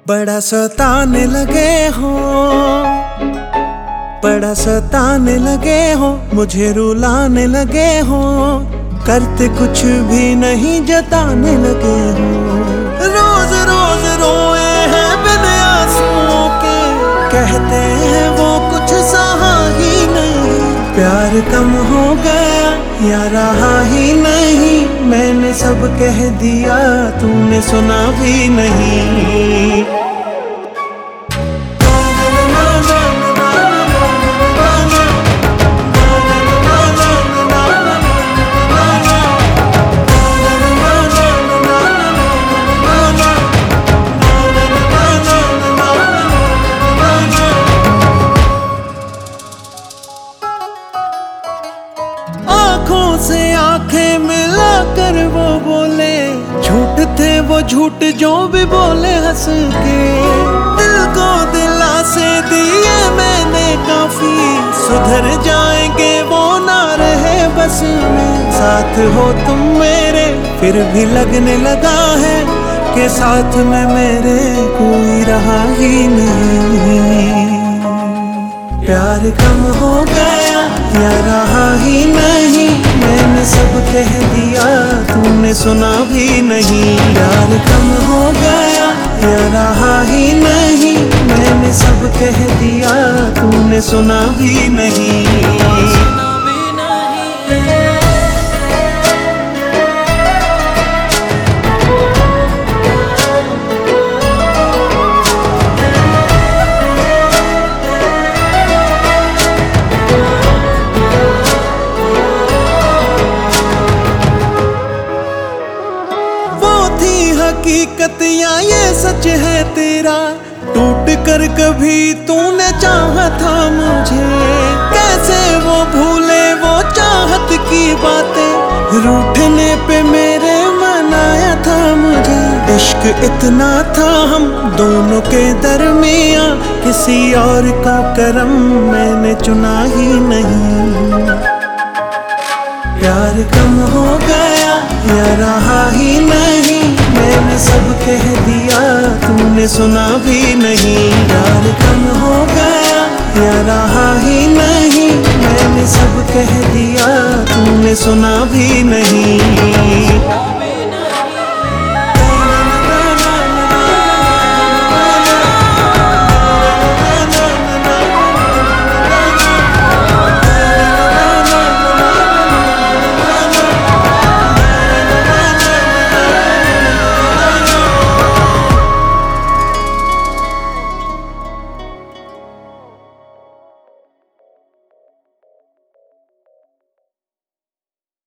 बड़ा सताने लगे हो, बड़ा सताने लगे हो, मुझे रुलाने लगे हो, करते कुछ भी नहीं जताने लगे हो। रोज रोज रोए हैं बिन आंसुओं के, कहते हैं वो कुछ सहा ही नहीं। प्यार कम हो गया या रहा ही नहीं, मैंने सब कह दिया तूने सुना भी नहीं। आँखों से आंखें मिलाकर वो बोले, झूठ थे वो झूठ जो भी बोले हंस के। दिल को दिलासे दिए मैंने काफी, सुधर जाएंगे वो ना रहे बस में। साथ हो तुम मेरे फिर भी लगने लगा है कि साथ में मेरे कोई रहा ही नहीं। प्यार कम हो गया या रहा ही नहीं, मैंने सब कह दिया तूने सुना भी नहीं। प्यार कम हो गया या रहा ही नहीं, मैंने सब कह दिया तूने सुना भी नहीं। हकीकत या ये सच है तेरा, टूट कर कभी तूने चाहा था मुझे। कैसे वो भूले वो चाहत की बातें, रूठने पे मेरे मनाया था मुझे। इश्क इतना था हम दोनों के दरमियां, किसी और का करम मैंने चुना ही नहीं। प्यार कम हो गया या रहा ही नहीं, मैंने सब कह दिया तूने सुना भी नहीं। प्यार कम हो गया या रहा ही नहीं, मैंने सब कह दिया तूने सुना भी नहीं।